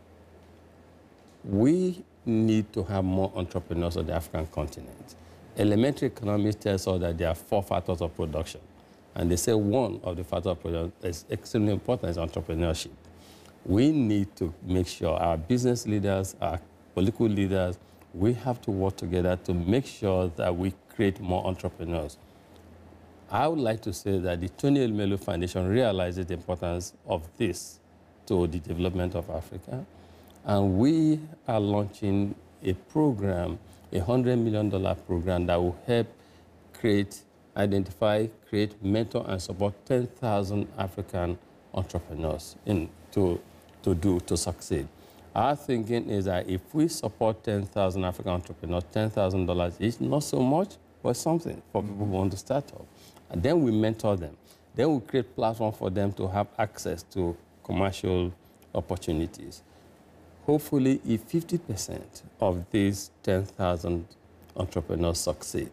we need to have more entrepreneurs on the African continent. Elementary economics tells us that there are 4 factors of production. And they say one of the factors of production is extremely important is entrepreneurship. We need to make sure our business leaders, our political leaders, we have to work together to make sure that we create more entrepreneurs. I would like to say that the Tony Elumelu Foundation realizes the importance of this to the development of Africa. And we are launching a program, a $100 million program that will help identify, create, mentor, and support 10,000 African entrepreneurs to succeed. Our thinking is that if we support 10,000 African entrepreneurs, $10,000 each, not so much, but something for people who want to start up. And then we mentor them. Then we create platforms for them to have access to commercial opportunities. Hopefully, if 50% of these 10,000 entrepreneurs succeed,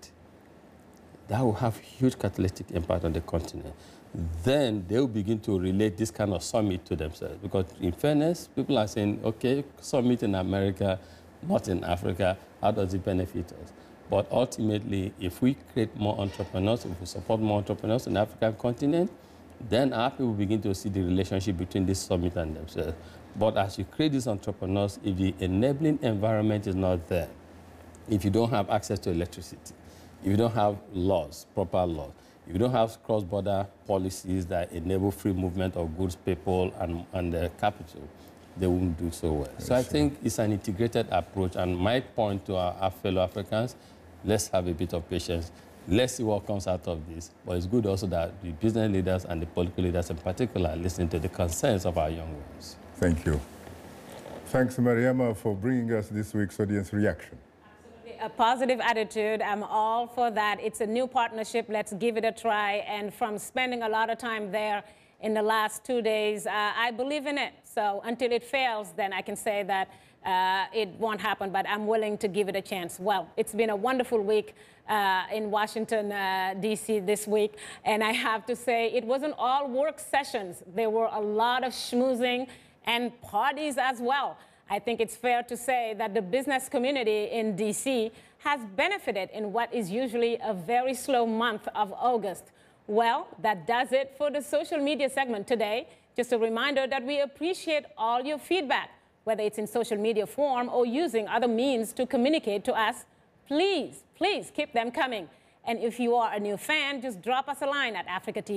that will have huge catalytic impact on the continent. Then they'll begin to relate this kind of summit to themselves. Because in fairness, people are saying, okay, summit in America, not in Africa, how does it benefit us? But ultimately, if we create more entrepreneurs, if we support more entrepreneurs in the African continent, then our people begin to see the relationship between this summit and themselves. But as you create these entrepreneurs, if the enabling environment is not there, if you don't have access to electricity, if you don't have laws, proper laws, if you don't have cross-border policies that enable free movement of goods, people, and capital, they won't do so well. So I think it's an integrated approach. And my point to our fellow Africans, let's have a bit of patience. Let's see what comes out of this. But it's good also that the business leaders and the political leaders in particular listen to the concerns of our young ones. Thank you. Thanks, Mariama, for bringing us this week's audience reaction. A positive attitude. I'm all for that. It's a new partnership. Let's give it a try. And from spending a lot of time there in the last 2 days, I believe in it. So until it fails, then I can say that it won't happen, but I'm willing to give it a chance. Well, it's been a wonderful week in Washington, D.C. this week. And I have to say, it wasn't all work sessions. There were a lot of schmoozing and parties as well. I think it's fair to say that the business community in D.C. has benefited in what is usually a very slow month of August. Well, that does it for the social media segment today. Just a reminder that we appreciate all your feedback, whether it's in social media form or using other means to communicate to us. Please, please keep them coming. And if you are a new fan, just drop us a line at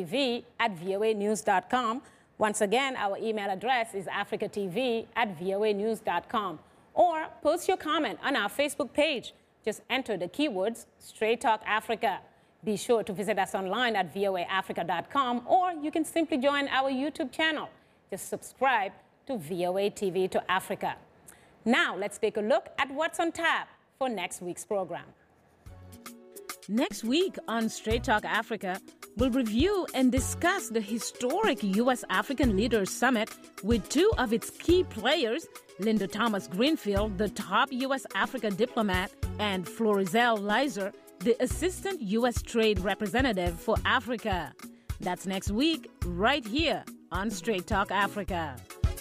africatv@voanews.com. Once again, our email address is africatv@voanews.com. Or post your comment on our Facebook page. Just enter the keywords Straight Talk Africa. Be sure to visit us online at voaafrica.com, or you can simply join our YouTube channel. Just subscribe to VOA TV to Africa. Now, let's take a look at what's on tap for next week's program. Next week on Straight Talk Africa, we'll review and discuss the historic U.S. African Leaders Summit with 2 of its key players, Linda Thomas Greenfield, the top U.S. Africa diplomat, and Florizel Leiser, the Assistant U.S. Trade Representative for Africa. That's next week, right here on Straight Talk Africa.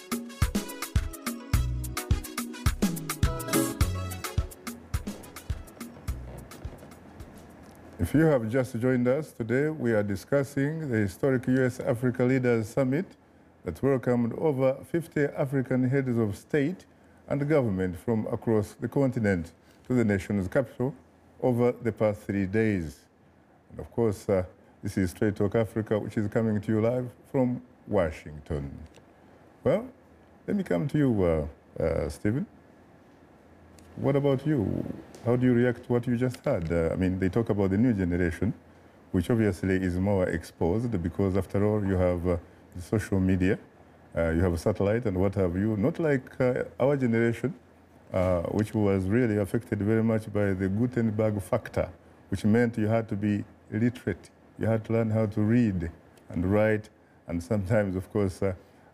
If you have just joined us today, we are discussing the historic U.S. Africa Leaders Summit that welcomed over 50 African heads of state and government from across the continent to the nation's capital over the past 3 days. And of course, this is Straight Talk Africa, which is coming to you live from Washington. Well, let me come to you, Stephen. What about you? How do you react to what you just heard? I mean, they talk about the new generation, which obviously is more exposed because, after all, you have social media, you have a satellite and what have you. Not like our generation, which was really affected very much by the Gutenberg factor, which meant you had to be literate. You had to learn how to read and write, and sometimes, of course,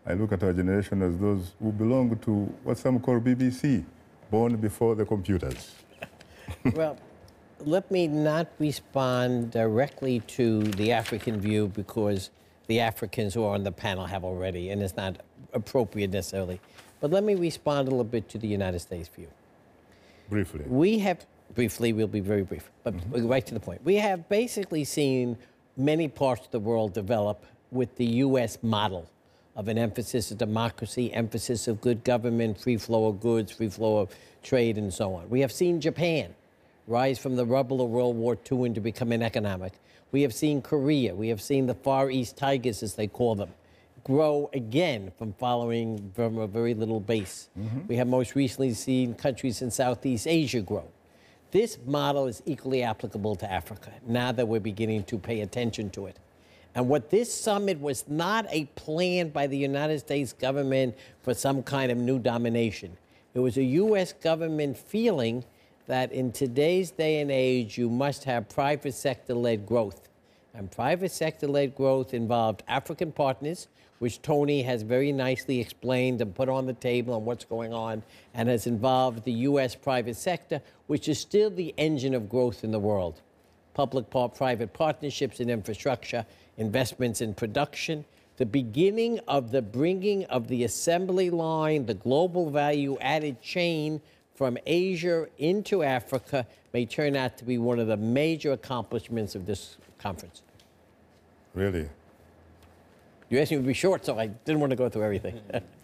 I look at our generation as those who belong to what some call BBC, born before the computers. Well, let me not respond directly to the African view because the Africans who are on the panel have already, and it's not appropriate necessarily. But let me respond a little bit to the United States view. Briefly. We have, briefly, we'll be very brief, but right to the point. We have basically seen many parts of the world develop with the U.S. model of an emphasis of democracy, emphasis of good government, free flow of goods, free flow of trade, and so on. We have seen Japan rise from the rubble of World War II into becoming economic. We have seen Korea. We have seen the Far East Tigers, as they call them, grow again from following from a very little base. We have most recently seen countries in Southeast Asia grow. This model is equally applicable to Africa now that we're beginning to pay attention to it. And what this summit was not a plan by the United States government for some kind of new domination. It was a U.S. government feeling that in today's day and age, you must have private sector-led growth. And private sector-led growth involved African partners, which Tony has very nicely explained and put on the table on what's going on, and has involved the U.S. private sector, which is still the engine of growth in the world. Public-private partnerships in infrastructure, investments in production, the beginning of the bringing of the assembly line, the global value-added chain from Asia into Africa may turn out to be one of the major accomplishments of this conference. Really? You asked me to be short, so I didn't want to go through everything.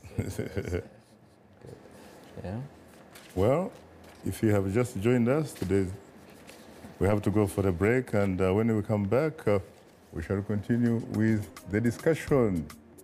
Yeah. Well, if you have just joined us today, we have to go for a break, and when we come back, we shall continue with the discussion.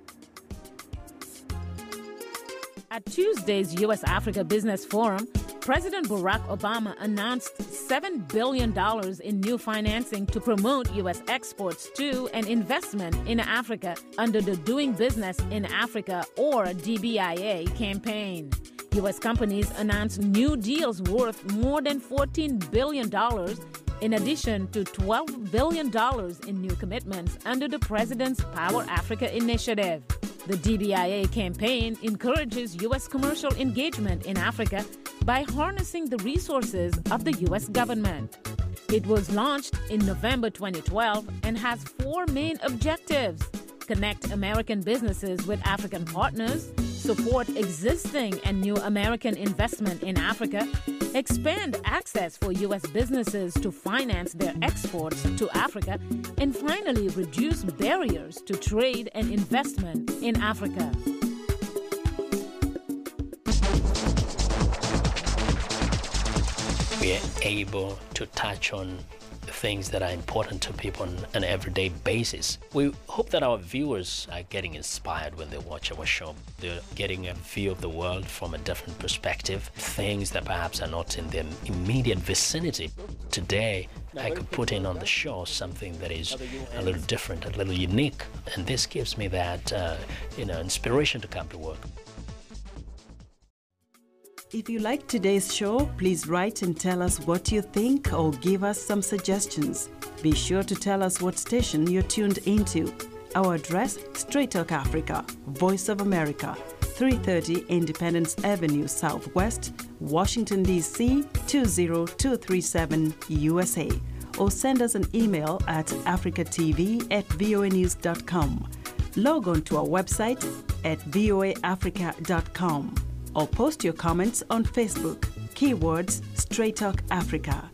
At Tuesday's U.S.-Africa Business Forum, President Barack Obama announced $7 billion in new financing to promote U.S. exports to and investment in Africa under the Doing Business in Africa, or DBIA, campaign. U.S. companies announced new deals worth more than $14 billion, in addition to $12 billion in new commitments under the President's Power Africa initiative. The DBIA campaign encourages U.S. commercial engagement in Africa by harnessing the resources of the U.S. government. It was launched in November 2012 and has four main objectives: connect American businesses with African partners, support existing and new American investment in Africa, expand access for U.S. businesses to finance their exports to Africa, and finally reduce barriers to trade and investment in Africa. We are able to touch on things that are important to people on an everyday basis. We hope that our viewers are getting inspired when they watch our show. They're getting a view of the world from a different perspective, things that perhaps are not in their immediate vicinity. Today, I could put in on the show something that is a little different, a little unique, and this gives me that, inspiration to come to work. If you like today's show, please write and tell us what you think or give us some suggestions. Be sure to tell us what station you're tuned into. Our address, Straight Talk Africa, Voice of America, 330 Independence Avenue Southwest, Washington, D.C. 20237 USA. Or send us an email at africatv@voanews.com. Log on to our website at voaafrica.com. Or post your comments on Facebook. Keywords Straight Talk Africa.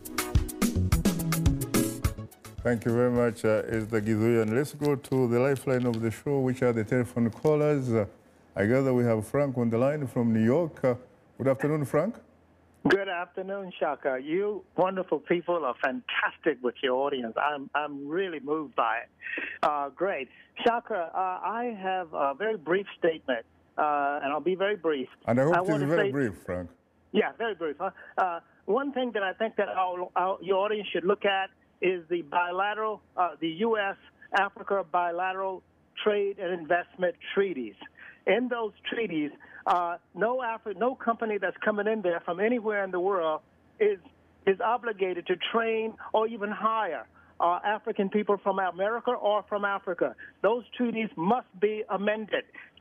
Thank you very much, Esther Gizuya. And let's go to the lifeline of the show, which are the telephone callers. I gather we have Frank on the line from New York. Good afternoon, Frank. Good afternoon, Shaka. You wonderful people are fantastic with your audience. I'm really moved by it. Great. Shaka, I have a very brief statement. And I'll be very brief. And I hope it is very brief, Frank. Yeah, very brief. One thing that I think that your audience should look at is the bilateral, the U.S.-Africa bilateral trade and investment treaties. In those treaties, no company that's coming in there from anywhere in the world is obligated to train or even hire African people from America or from Africa. Those treaties must be amended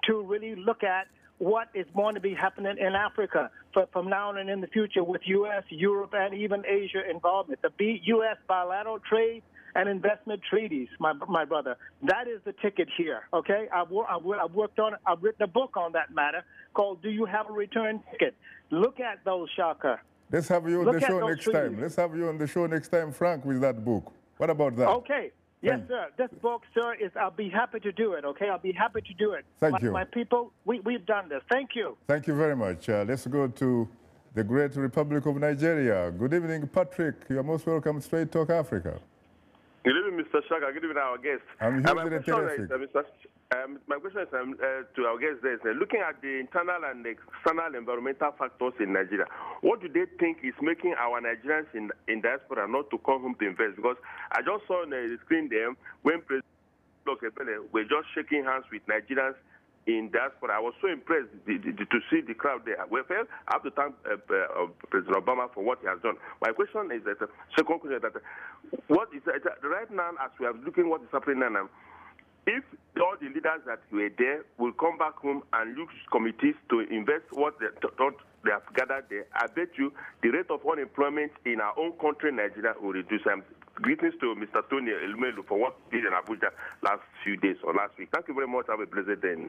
to really look at what is going to be happening in Africa from now on and in the future with U.S., Europe, and even Asia involvement. The U.S. bilateral trade and investment treaties, my brother. That is the ticket here, okay? I've worked on it. I've written a book on that matter called Do You Have a Return Ticket? Look at those, Shaka. Let's have you on the show next time. Let's have you on the show next time, Frank, with that book. What about that? Okay. Yes, sir. This book, sir, I'll be happy to do it, okay? I'll be happy to do it. Thank you. My people, we've done this. Thank you. Thank you very much. Let's go to the great Republic of Nigeria. Good evening, Patrick. You're most welcome to Straight Talk Africa. Good evening, Mr. Shaka. Good evening, our guest. I'm Terrific. My question is to our guest is looking at the internal and external environmental factors in Nigeria, what do they think is making our Nigerians in diaspora not to come home to invest? Because I just saw on the screen there when President Lokepele were just shaking hands with Nigerians in diaspora. I was so impressed to see the crowd there. Well, I have to thank President Obama for what he has done. My question is that, second question is that, what is right now as we are looking what is happening now, if all the leaders that were there will come back home and use committees to invest what they have gathered there, I bet you the rate of unemployment in our own country, Nigeria, will reduce. Greetings to Mr. Tony Elumelu for what he did in Abuja last few days or last week. Thank you very much. Have a blessed day.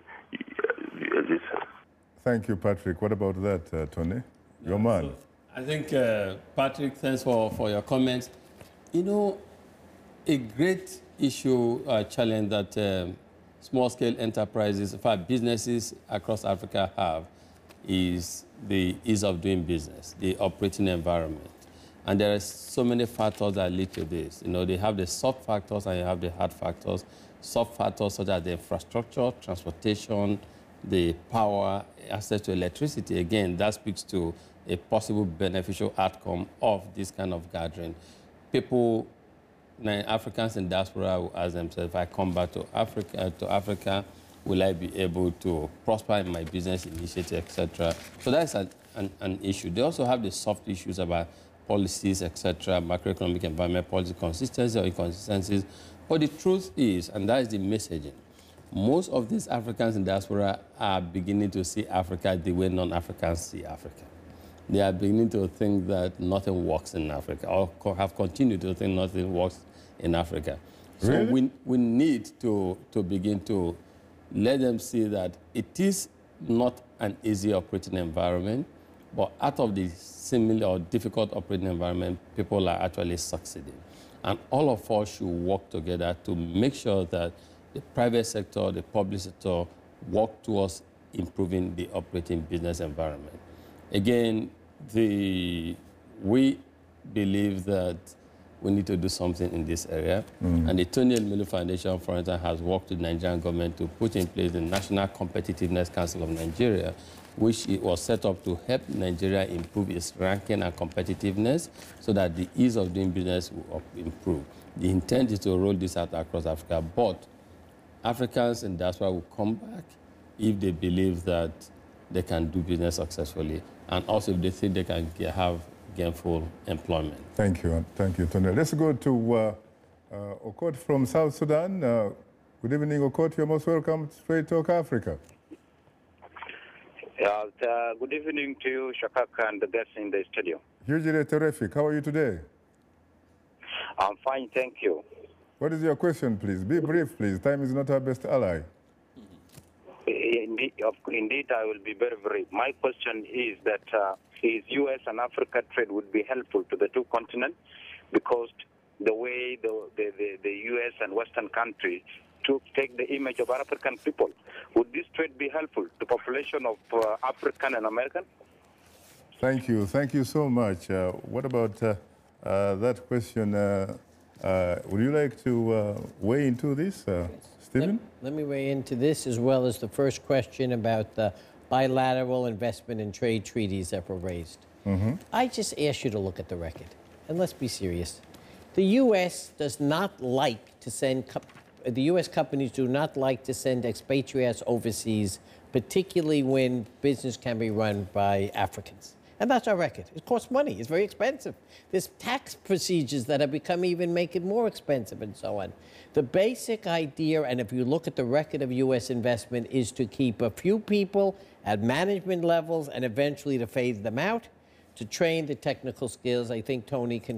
Thank you, Patrick. What about that, Tony? Your man. So I think, Patrick, thanks for your comments. You know, a great issue, challenge that small-scale enterprises, in fact, businesses across Africa have is the ease of doing business, the operating environment. And there are so many factors that lead to this. You know, they have the soft factors and you have the hard factors. Soft factors such as the infrastructure, transportation, the power, access to electricity. Again, that speaks to a possible beneficial outcome of this kind of gathering. People, Africans in diaspora will ask themselves, if I come back to Africa, will I be able to prosper in my business initiative, etc.? So that's an issue. They also have the soft issues about policies, etc., macroeconomic environment, policy consistency or inconsistencies. But the truth is, and that is the messaging, most of these Africans in diaspora are beginning to see Africa the way non-Africans see Africa. They are beginning to think that nothing works in Africa, or have continued to think nothing works in Africa. So Really? we need to begin to let them see that it is not an easy operating environment, but out of the similar or difficult operating environment, people are actually succeeding. And all of us should work together to make sure that the private sector, the public sector, work towards improving the operating business environment. Again, we believe that we need to do something in this area. And the Tony Elumelu Foundation, for instance, has worked with the Nigerian government to put in place the National Competitiveness Council of Nigeria, which it was set up to help Nigeria improve its ranking and competitiveness so that the ease of doing business will improve. The intent is to roll this out across Africa, but Africans in diaspora will come back if they believe that they can do business successfully, and also if they think they can have gainful employment. Thank you, Tony. Let's go to Okot from South Sudan. Good evening, Okot. You're most welcome to Straight Talk Africa. Good evening to you, Shakaka, and the guests in the studio. Hugely terrific. How are you today? I'm fine, thank you. What is your question, please? Be brief, please. Time is not our best ally. Indeed, I will be very brief. My question is that is U.S. and Africa trade would be helpful to the two continents, because the way the U.S. and Western countries take the image of African people, would this trade be helpful to population of African and American? Thank you. Thank you so much. What about that question? Would you like to weigh into this, Stephen? Let me weigh into this, as well as the first question about the bilateral investment and trade treaties that were raised. I just ask you to look at the record, and let's be serious. The U.S. does not like to send, the U.S. companies do not like to send expatriates overseas, particularly when business can be run by Africans. And that's our record. It costs money. It's very expensive. There's tax procedures that have become even make it more expensive and so on. The basic idea, and if you look at the record of U.S. investment, is to keep a few people at management levels and eventually to phase them out, to train the technical skills. I think Tony can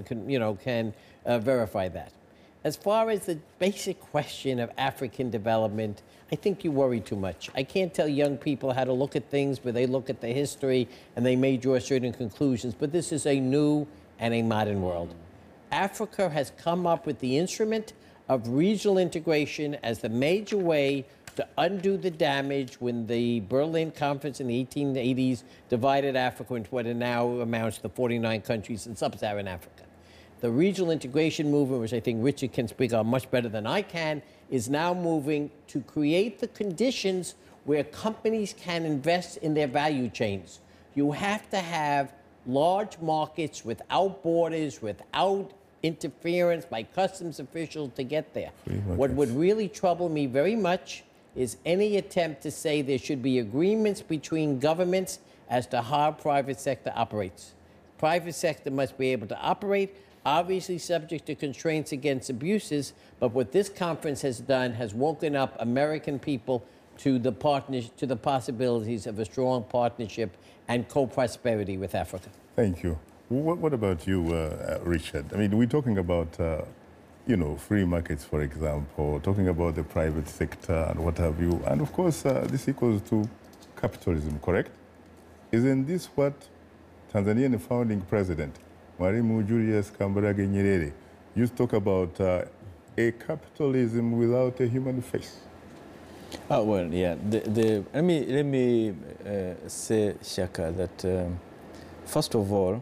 verify that. As far as the basic question of African development, I think you worry too much. I can't tell young people how to look at things, but they look at the history and they may draw certain conclusions. But this is a new and a modern world. Africa has come up with the instrument of regional integration as the major way to undo the damage when the Berlin Conference in the 1880s divided Africa into what it now amounts to 49 countries in sub-Saharan Africa. The regional integration movement, which I think Richard can speak on much better than I can, is now moving to create the conditions where companies can invest in their value chains. You have to have large markets without borders, without interference by customs officials to get there. What would really trouble me very much is any attempt to say there should be agreements between governments as to how private sector operates. Private sector must be able to operate, obviously subject to constraints against abuses, but what this conference has done has woken up American people to the possibilities of a strong partnership and co-prosperity with Africa. Thank you. What about you, Richard? I mean, we're talking about, free markets, for example, talking about the private sector and what have you. And of course, this equals to capitalism, correct? Isn't this what Tanzanian founding president, Mwalimu Julius Kambarage Nyerere, used to talk about a capitalism without a human face? Oh, well, yeah. Let me say, Shaka, that first of all,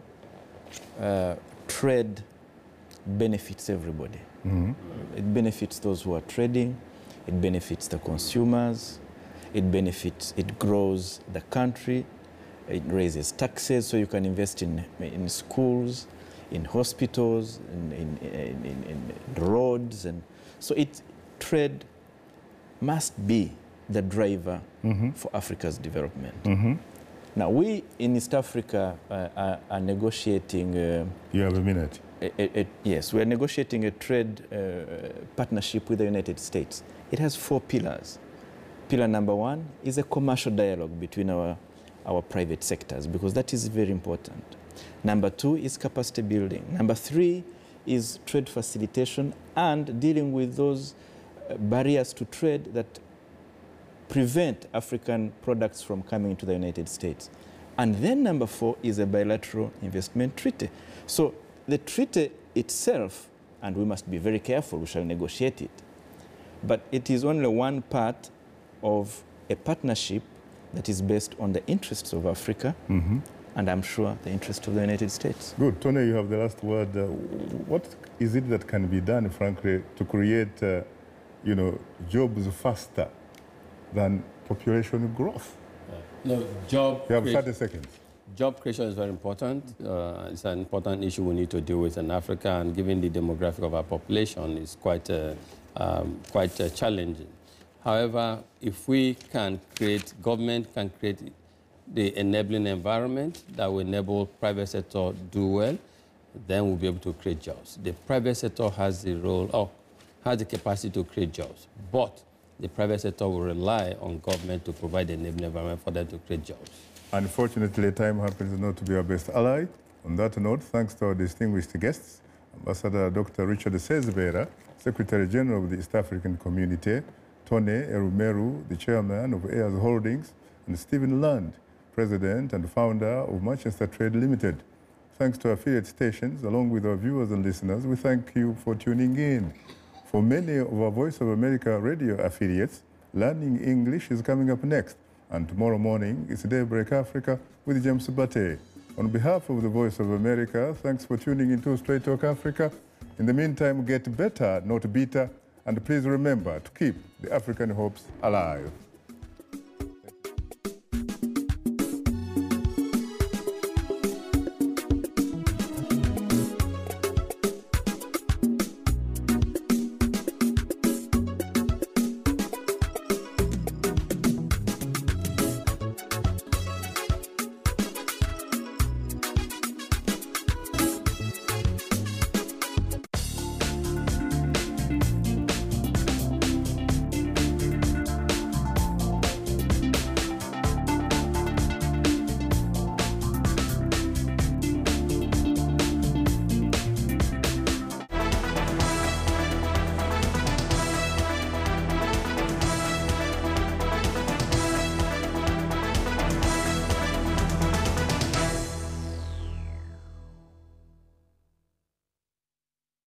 trade benefits everybody. Mm-hmm. It benefits those who are trading, it benefits the consumers, it grows the country, it raises taxes so you can invest in schools, in hospitals, in roads. And so trade must be the driver for Africa's development. Mm-hmm. Now, we in East Africa are negotiating... you have a minute. Yes, we are negotiating a trade partnership with the United States. It has 4 pillars. Pillar number 1 is a commercial dialogue between our private sectors, because that is very important. Number 2 is capacity building. Number 3 is trade facilitation and dealing with those barriers to trade that prevent African products from coming into the United States. And then number 4 is a bilateral investment treaty. So the treaty itself, and we must be very careful, we shall negotiate it, but it is only one part of a partnership that is based on the interests of Africa, and I'm sure the interest of the United States. Good. Tony, you have the last word. What is it that can be done, frankly, to create jobs faster than population growth? No, job... You have 30 seconds. Job creation is very important. It's an important issue we need to deal with in Africa, and given the demographic of our population, it's quite challenging. However, if we can government can create the enabling environment that will enable private sector do well, then we'll be able to create jobs. The private sector has the capacity to create jobs, but the private sector will rely on government to provide the enabling environment for them to create jobs. Unfortunately, time happens not to be our best ally. On that note, thanks to our distinguished guests, Ambassador Dr. Richard Sezibera, Secretary General of the East African Community, Tony Erumeru, the Chairman of Ayers Holdings, and Stephen Land, President and Founder of Manchester Trade Limited. Thanks to affiliate stations, along with our viewers and listeners, we thank you for tuning in. For many of our Voice of America radio affiliates, Learning English is coming up next. And tomorrow morning, it's Daybreak Africa with James Bate. On behalf of the Voice of America, thanks for tuning into Straight Talk Africa. In the meantime, get better, not bitter. And please remember to keep the African hopes alive.